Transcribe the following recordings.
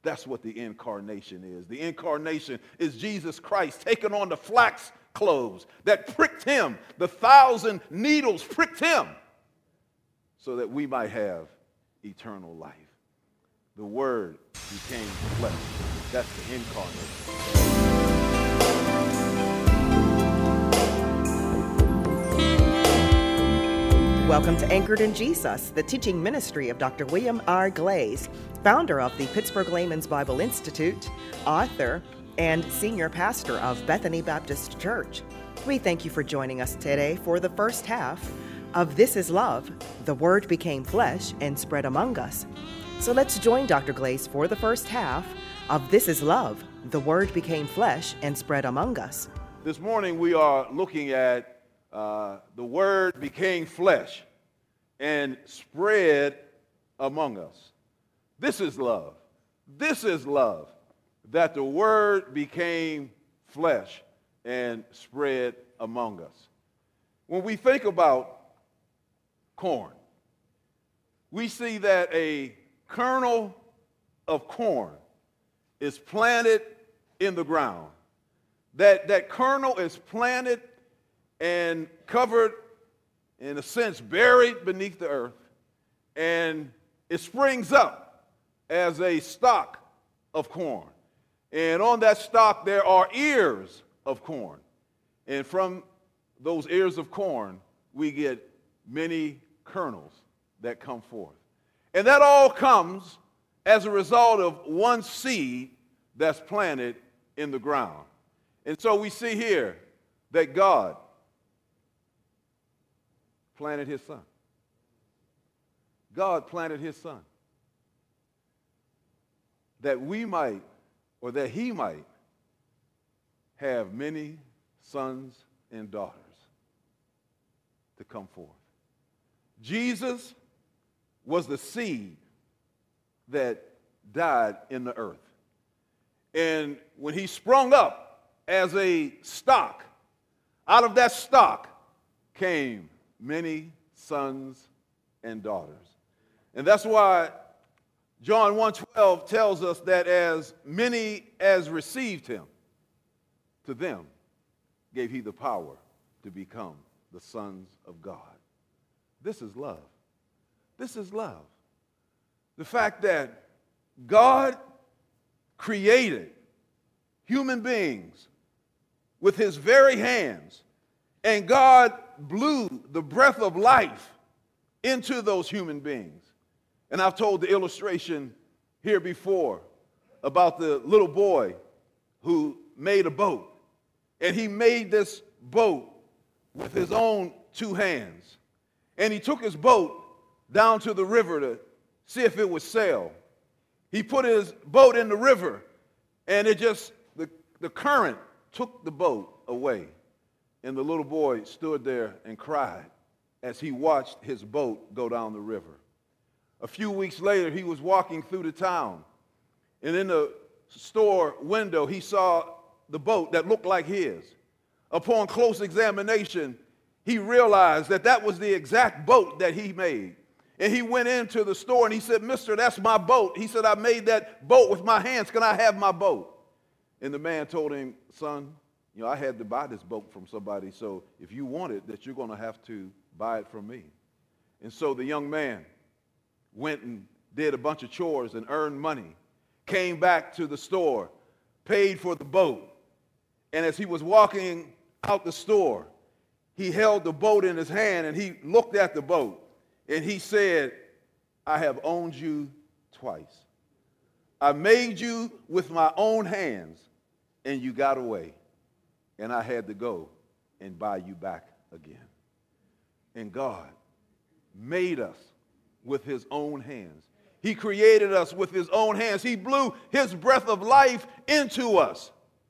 That's what the incarnation is. The incarnation is Jesus Christ taking on the flax clothes that pricked him. The 1,000 needles pricked him so that we might have eternal life. The Word became flesh. That's the incarnation. Welcome to Anchored in Jesus, the teaching ministry of Dr. William R. Glaze, founder of the Pittsburgh Layman's Bible Institute, author, and senior pastor of Bethany Baptist Church. We thank you for joining us today for the first half of This is Love, the Word Became Flesh and Spread Among Us. So let's join Dr. Glaze for the first half of This is Love, the Word Became Flesh and Spread Among Us. This morning we are looking at the Word became flesh and spread among us. This is love. This is love, that the Word became flesh and spread among us. When we think about corn, we see that a kernel of corn is planted in the ground. That kernel is planted and covered, in a sense, buried beneath the earth, and it springs up as a stalk of corn. And on that stalk there are ears of corn. And from those ears of corn, we get many kernels that come forth. And that all comes as a result of one seed that's planted in the ground. And so we see here that God planted his son. God planted his son that we might, or that he might, have many sons and daughters to come forth. Jesus was the seed that died in the earth. And when he sprung up as a stalk, out of that stalk came many sons and daughters. And that's why John 1:12 tells us that as many as received him, to them gave he the power to become the sons of God. This is love. This is love. The fact that God created human beings with his very hands, and God blew the breath of life into those human beings. And I've told the illustration here before about the little boy who made a boat. And he made this boat with his own two hands. And he took his boat down to the river to see if it would sail. He put his boat in the river, and the current took the boat away. And the little boy stood there and cried as he watched his boat go down the river. A few weeks later, he was walking through the town, and in the store window, he saw the boat that looked like his. Upon close examination, he realized that that was the exact boat that he made. And he went into the store and he said, "Mister, that's my boat." He said, "I made that boat with my hands. Can I have my boat?" And the man told him, "Son, I had to buy this boat from somebody, so if you want it, that you're going to have to buy it from me." And so the young man went and did a bunch of chores and earned money, came back to the store, paid for the boat. And as he was walking out the store, he held the boat in his hand and he looked at the boat and he said, "I have owned you twice. I made you with my own hands and you got away. And I had to go and buy you back again." And God made us with his own hands. He created us with his own hands. He blew his breath of life into us.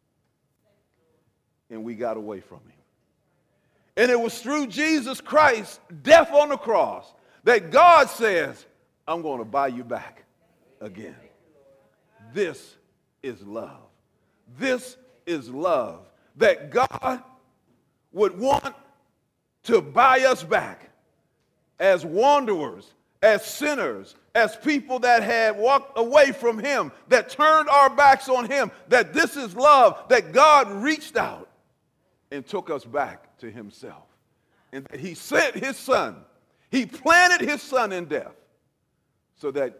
And we got away from him. And it was through Jesus Christ's death on the cross that God says, "I'm going to buy you back again." This is love. This is love. That God would want to buy us back as wanderers, as sinners, as people that had walked away from him, that turned our backs on him, that this is love, that God reached out and took us back to himself. And that he sent his son. He planted his son in death so that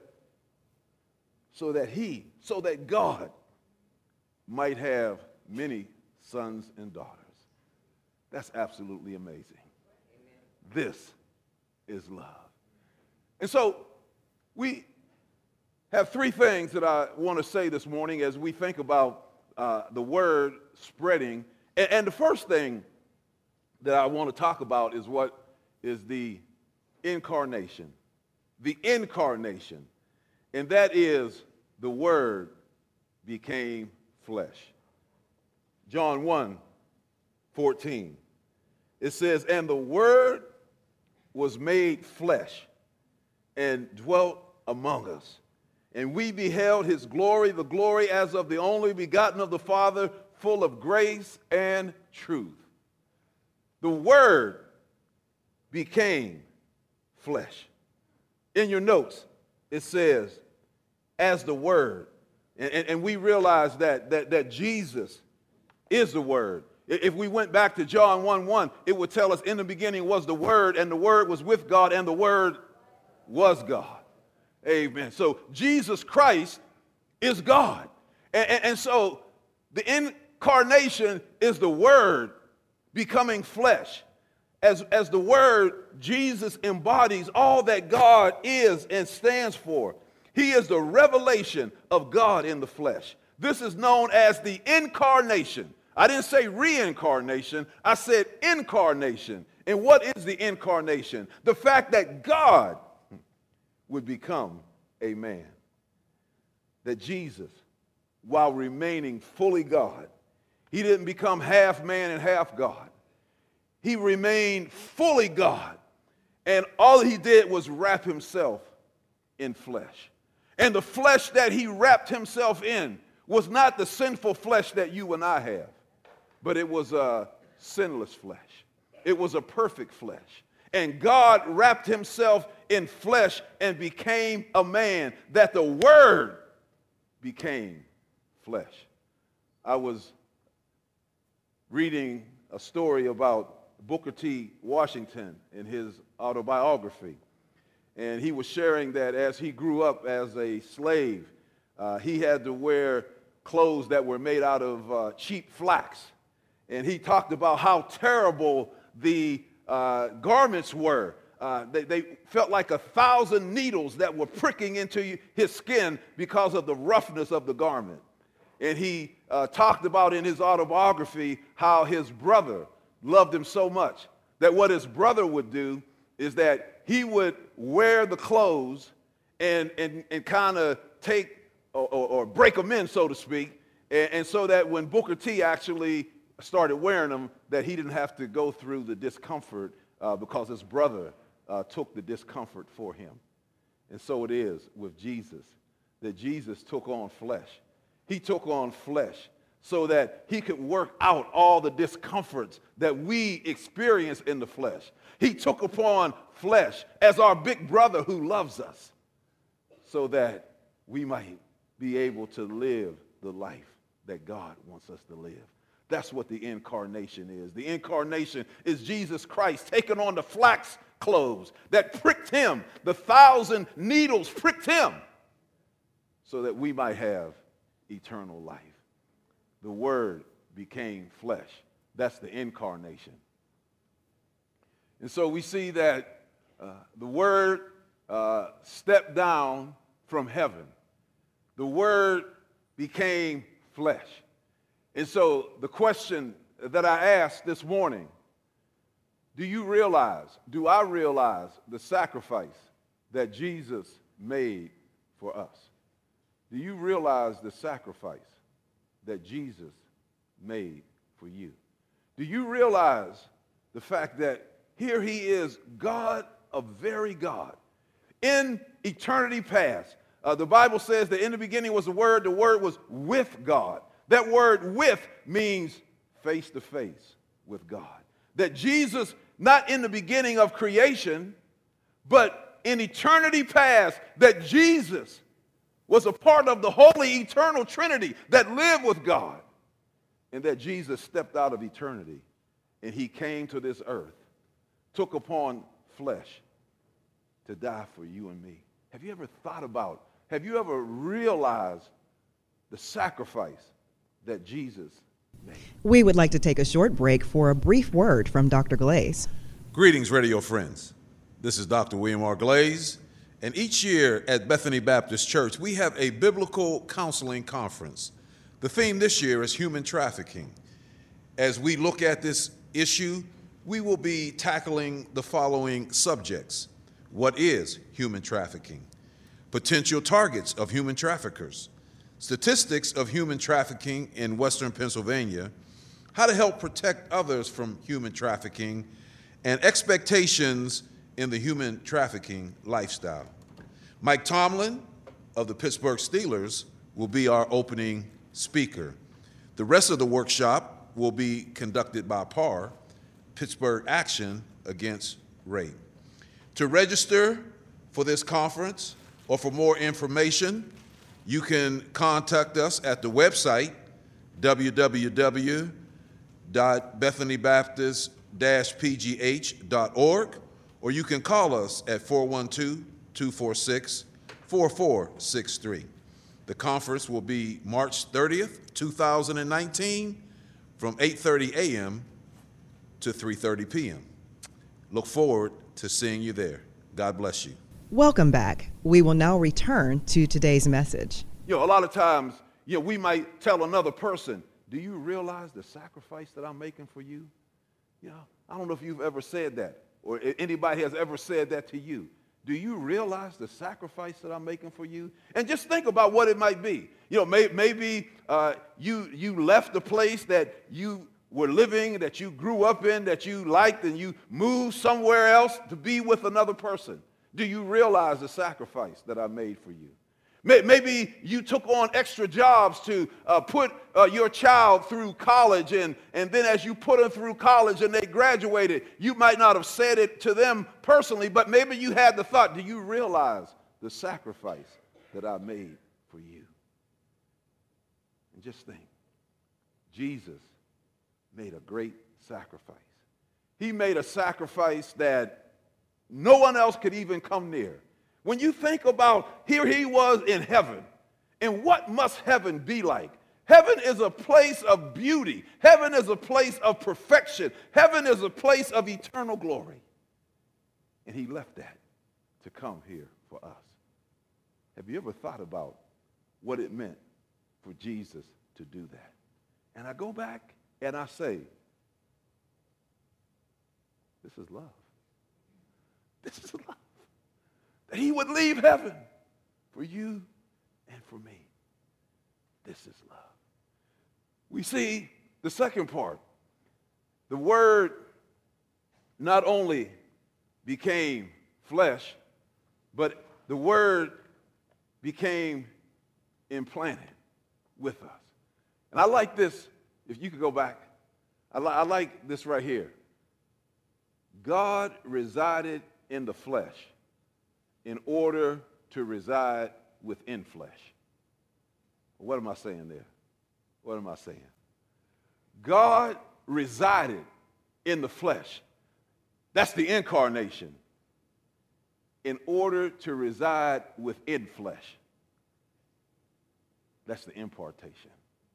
God might have many sons and daughters. That's absolutely amazing. This is love. And so we have three things that I want to say this morning as we think about the word spreading. And the first thing that I want to talk about is what is the incarnation. The incarnation. And that is the word became flesh. John 1:14. It says, and the word was made flesh and dwelt among us. And we beheld his glory, the glory as of the only begotten of the Father, full of grace and truth. The word became flesh. In your notes, it says, as the word. And we realize that Jesus is the word. If we went back to John 1:1, it would tell us in the beginning was the Word, and the Word was with God, and the Word was God. Amen. So Jesus Christ is God. And so the incarnation is the Word becoming flesh. As the Word, Jesus embodies all that God is and stands for. He is the revelation of God in the flesh. This is known as the incarnation. I didn't say reincarnation, I said incarnation. And what is the incarnation? The fact that God would become a man. That Jesus, while remaining fully God, he didn't become half man and half God. He remained fully God. And all he did was wrap himself in flesh. And the flesh that he wrapped himself in was not the sinful flesh that you and I have. But it was a sinless flesh. It was a perfect flesh. And God wrapped himself in flesh and became a man, that the Word became flesh. I was reading a story about Booker T. Washington in his autobiography. And he was sharing that as he grew up as a slave, he had to wear clothes that were made out of cheap flax. And he talked about how terrible the garments were. They felt like 1,000 needles that were pricking into his skin because of the roughness of the garment. And he talked about in his autobiography how his brother loved him so much that what his brother would do is that he would wear the clothes and kind of take or break them in, so to speak, and so that when Booker T actually started wearing them, that he didn't have to go through the discomfort because his brother took the discomfort for him. And so it is with Jesus, that Jesus took on flesh. He took on flesh so that he could work out all the discomforts that we experience in the flesh. He took upon flesh as our big brother who loves us so that we might be able to live the life that God wants us to live. That's what the incarnation is. The incarnation is Jesus Christ taking on the flax clothes that pricked him. The 1,000 needles pricked him so that we might have eternal life. The Word became flesh. That's the incarnation. And so we see that the Word stepped down from heaven. The Word became flesh. And so the question that I asked this morning, do I realize the sacrifice that Jesus made for us? Do you realize the sacrifice that Jesus made for you? Do you realize the fact that here he is, God, a very God, in eternity past? The Bible says that in the beginning was the Word was with God. That word with means face to face with God. That Jesus, not in the beginning of creation, but in eternity past that Jesus was a part of the holy eternal Trinity that lived with God, and that Jesus stepped out of eternity and he came to this earth, took upon flesh to die for you and me. Have you ever thought about, have you ever realized the sacrifice that Jesus made? We would like to take a short break for a brief word from Dr. Glaze. Greetings, radio friends. This is Dr. William R. Glaze, and each year at Bethany Baptist Church, we have a biblical counseling conference. The theme this year is human trafficking. As we look at this issue, we will be tackling the following subjects. What is human trafficking? Potential targets of human traffickers. Statistics of human trafficking in Western Pennsylvania. How to help protect others from human trafficking. And expectations in the human trafficking lifestyle. Mike Tomlin of the Pittsburgh Steelers will be our opening speaker. The rest of the workshop will be conducted by PAR, Pittsburgh Action Against Rape. To register for this conference or for more information, you can contact us at the website www.bethanybaptist-pgh.org, or you can call us at 412-246-4463. The conference will be March 30th, 2019, from 8:30 a.m. to 3:30 p.m. Look forward to seeing you there. God bless you. Welcome back. We will now return to today's message. A lot of times, we might tell another person, do you realize the sacrifice that I'm making for you? I don't know if you've ever said that, or anybody has ever said that to you. Do you realize the sacrifice that I'm making for you? And just think about what it might be. Maybe you left the place that you were living, that you grew up in, that you liked, and you moved somewhere else to be with another person. Do you realize the sacrifice that I made for you? Maybe you took on extra jobs to put your child through college, and then as you put them through college and they graduated, you might not have said it to them personally, but maybe you had the thought, do you realize the sacrifice that I made for you? And just think, Jesus made a great sacrifice. He made a sacrifice that no one else could even come near. When you think about, here he was in heaven, and what must heaven be like? Heaven is a place of beauty. Heaven is a place of perfection. Heaven is a place of eternal glory. And he left that to come here for us. Have you ever thought about what it meant for Jesus to do that? And I go back and I say, this is love. This is love. That he would leave heaven for you and for me. This is love. We see the second part. The Word not only became flesh, but the Word became implanted with us. And I like this, if you could go back. I like this right here. God resided in the flesh in order to reside within flesh. What am I saying there? What am I saying? God resided in the flesh. That's the incarnation. In order to reside within flesh. That's the impartation.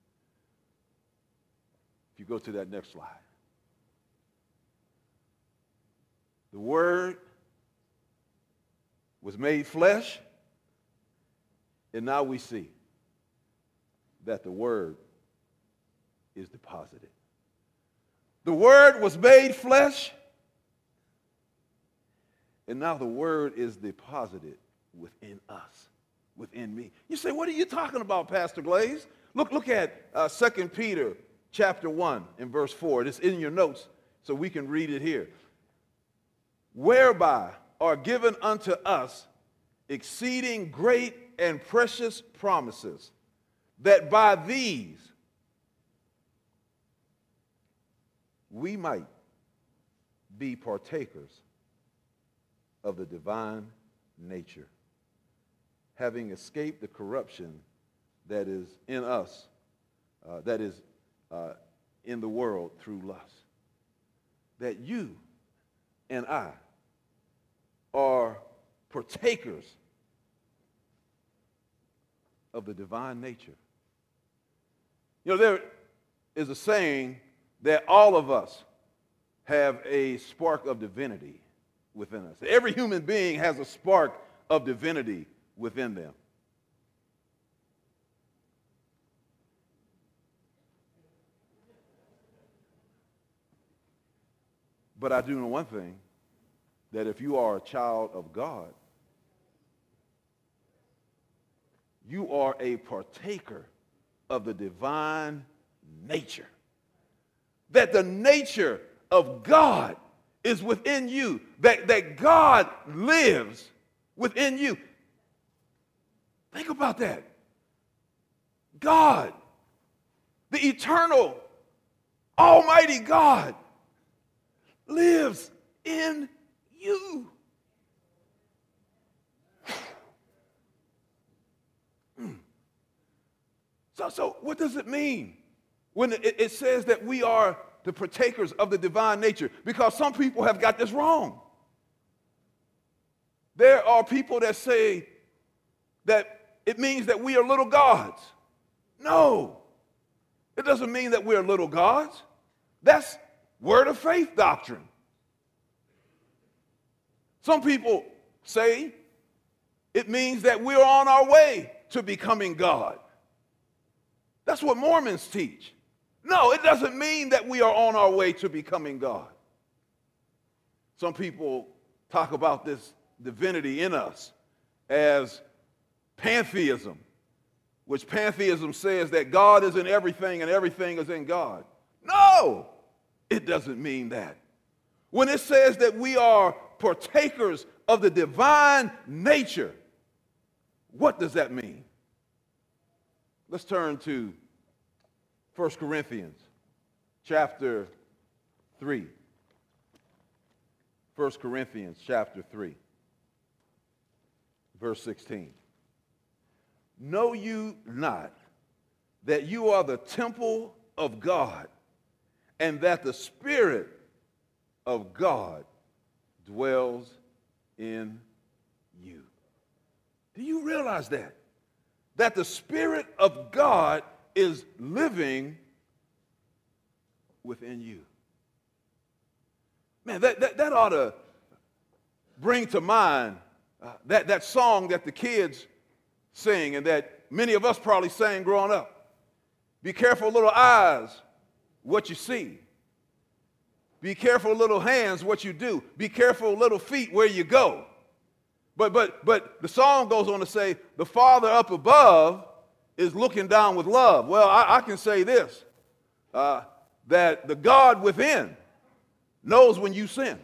If you go to that next slide. The Word was made flesh, and now we see that the Word is deposited. The Word was made flesh, and now the Word is deposited within us, within me. You say, what are you talking about, Pastor Glaze? Look at 2 Peter chapter 1 and verse 4. It's in your notes, so we can read it here. Whereby are given unto us exceeding great and precious promises, that by these we might be partakers of the divine nature, having escaped the corruption that is in us, that is in the world through lust. That you and I are partakers of the divine nature. You know, there is a saying that all of us have a spark of divinity within us. Every human being has a spark of divinity within them. But I do know one thing, that if you are a child of God, you are a partaker of the divine nature. That the nature of God is within you, that God lives within you. Think about that. God, the eternal, almighty God, lives in you. So what does it mean when it says that we are the partakers of the divine nature? Because some people have got this wrong. There are people that say that it means that we are little gods. No, it doesn't mean that we're little gods. That's word of faith doctrine. Some people say it means that we're on our way to becoming God. That's what Mormons teach. No, it doesn't mean that we are on our way to becoming God. Some people talk about this divinity in us as pantheism, which pantheism says that God is in everything and everything is in God. No, it doesn't mean that. When it says that we are partakers of the divine nature, what does that mean? Let's turn to 1 Corinthians chapter 3. 1 Corinthians chapter 3, verse 16. Know you not that you are the temple of God, and that the Spirit of God dwells in you? Do you realize that? That the Spirit of God is living within you. Man, that ought to bring to mind that song that the kids sing and that many of us probably sang growing up. Be careful, little eyes, what you see. Be careful, little hands, what you do. Be careful, little feet, where you go. But the song goes on to say, the Father up above is looking down with love. Well, I can say this, that the God within knows when you sin.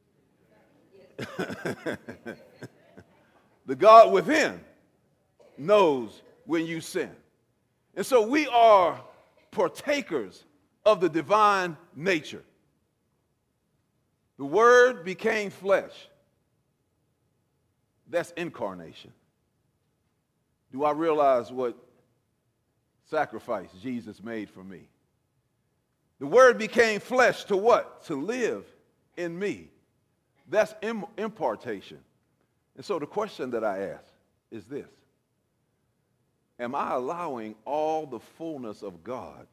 The God within knows when you sin. And so we are partakers of the divine nature. The Word became flesh. That's incarnation. Do I realize what sacrifice Jesus made for me? The Word became flesh to what? To live in me. That's impartation. And so the question that I ask is this: am I allowing all the fullness of God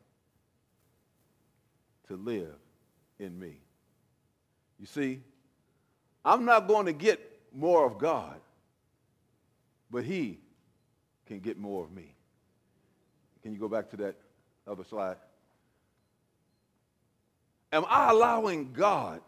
to live in me? You see, I'm not going to get more of God, but He can get more of me. Can you go back to that other slide? Am I allowing God,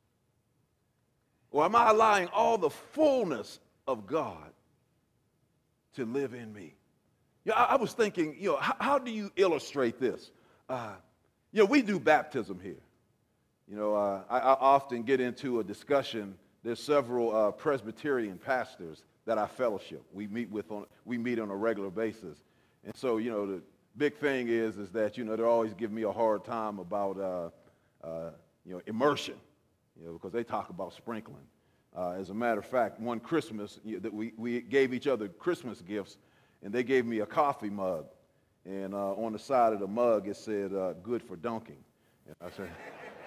or am I allowing all the fullness of God to live in me? Yeah, I was thinking, how do you illustrate this? We do baptism here. I often get into a discussion. There's several Presbyterian pastors that I fellowship. We meet on a regular basis. And so, the big thing is that, they're always giving me a hard time about, immersion, because they talk about sprinkling. As a matter of fact, one Christmas, that we gave each other Christmas gifts, and they gave me a coffee mug. And on the side of the mug, it said, good for dunking. And I said,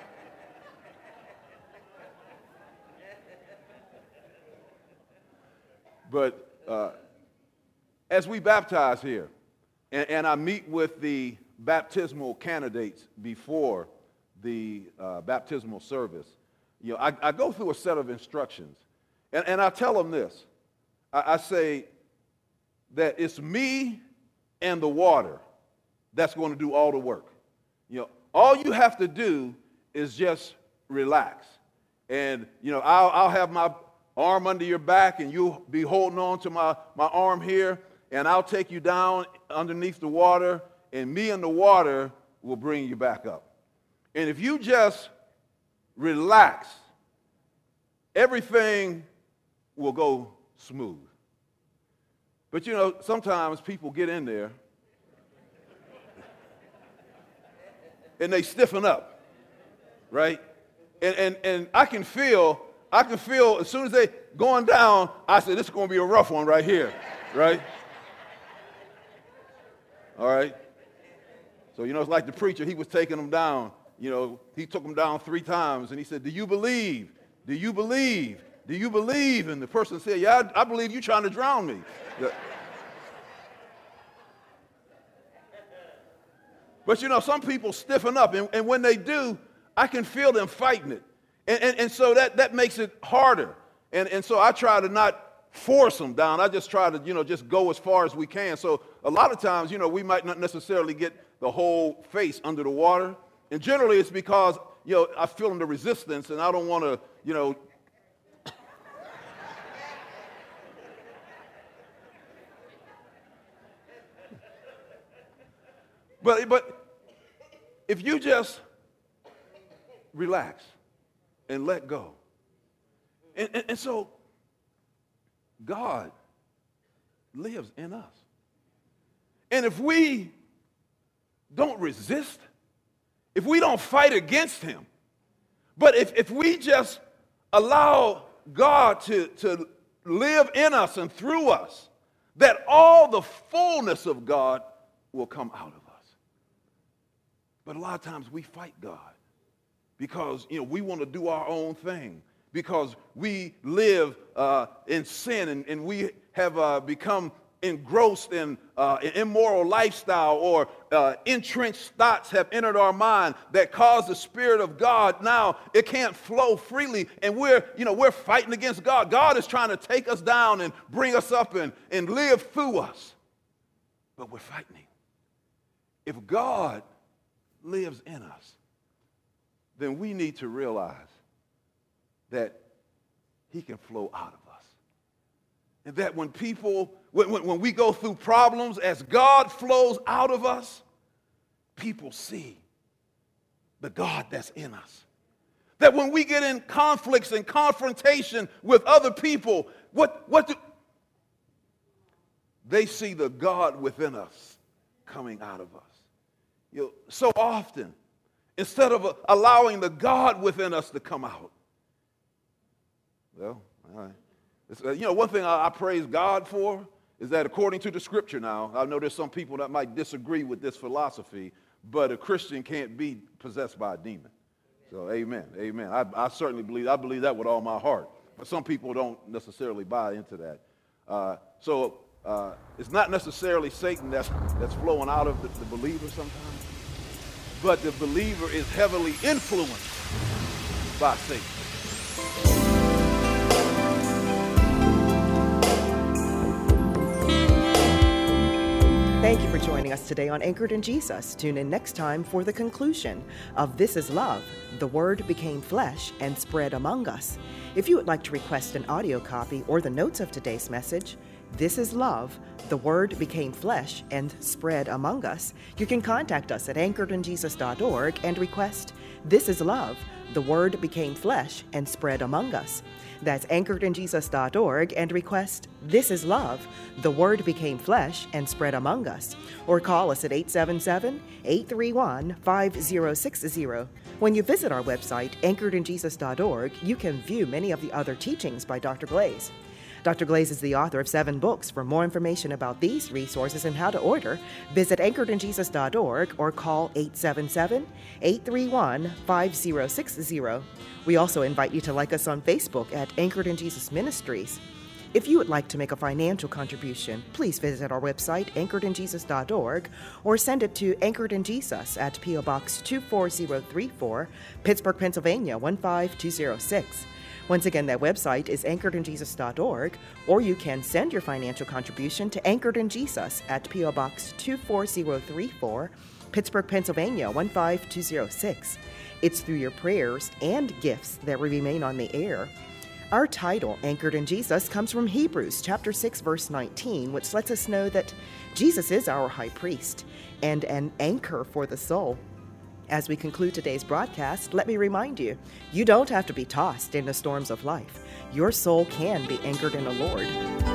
but as we baptize here, and I meet with the baptismal candidates before the baptismal service, I go through a set of instructions, and I tell them this. I say that it's me and the water that's going to do all the work. All you have to do is just relax. And, I'll have my arm under your back, and you'll be holding on to my arm here, and I'll take you down underneath the water, and me and the water will bring you back up. And if you just relax, everything will go smooth. But sometimes people get in there and they stiffen up, right? And I can feel as soon as they going down, I said, this is going to be a rough one right here, right? All right? So, it's like the preacher, he was taking them down. He took them down 3 times, and he said, do you believe? Do you believe? Do you believe? And the person said, yeah, I believe you're trying to drown me. But, some people stiffen up, and when they do, I can feel them fighting it. And so that makes it harder. And so I try to not force them down. I just try to, just go as far as we can. So a lot of times, we might not necessarily get the whole face under the water. And generally it's because, I feel the resistance, and I don't want to, But if you just relax and let go, and so God lives in us. And if we don't resist, if we don't fight against him, but if we just allow God to live in us and through us, that all the fullness of God will come out of us. But a lot of times we fight God because, we want to do our own thing, because we live in sin, and we have become engrossed in an immoral lifestyle, or entrenched thoughts have entered our mind that cause the Spirit of God, now it can't flow freely, and we're fighting against God. God is trying to take us down and bring us up and live through us, but we're fighting him. If God lives in us, then we need to realize that he can flow out of us. And that when we go through problems, as God flows out of us, people see the God that's in us. That when we get in conflicts and confrontation with other people, they see the God within us coming out of us. So often, instead of allowing the God within us to come out, well, all right. One thing I praise God for is that according to the scripture now, I know there's some people that might disagree with this philosophy, but a Christian can't be possessed by a demon. So amen, amen. I certainly believe that with all my heart. But some people don't necessarily buy into that. So it's not necessarily Satan that's flowing out of the believer sometimes, but the believer is heavily influenced by Satan. Thank you for joining us today on Anchored in Jesus. Tune in next time for the conclusion of This is Love. The Word became flesh and spread among us. If you would like to request an audio copy or the notes of today's message, This is Love. The Word became flesh and spread among us, you can contact us at anchoredinjesus.org and request This is Love. The Word became flesh and spread among us. That's anchoredinjesus.org and request This is Love. The Word became flesh and spread among us. Or call us at 877-831-5060. When you visit our website, anchoredinjesus.org, you can view many of the other teachings by Dr. Glaze. Dr. Glaze is the author of 7 books. For more information about these resources and how to order, visit anchoredinjesus.org or call 877-831-5060. We also invite you to like us on Facebook at Anchored in Jesus Ministries. If you would like to make a financial contribution, please visit our website, anchoredinjesus.org, or send it to Anchored in Jesus at P.O. Box 24034, Pittsburgh, Pennsylvania 15206. Once again, that website is anchoredinjesus.org, or you can send your financial contribution to Anchored in Jesus at P.O. Box 24034, Pittsburgh, Pennsylvania 15206. It's through your prayers and gifts that we remain on the air. Our title, Anchored in Jesus, comes from Hebrews chapter 6, verse 19, which lets us know that Jesus is our high priest and an anchor for the soul. As we conclude today's broadcast, let me remind you, you don't have to be tossed in the storms of life. Your soul can be anchored in the Lord.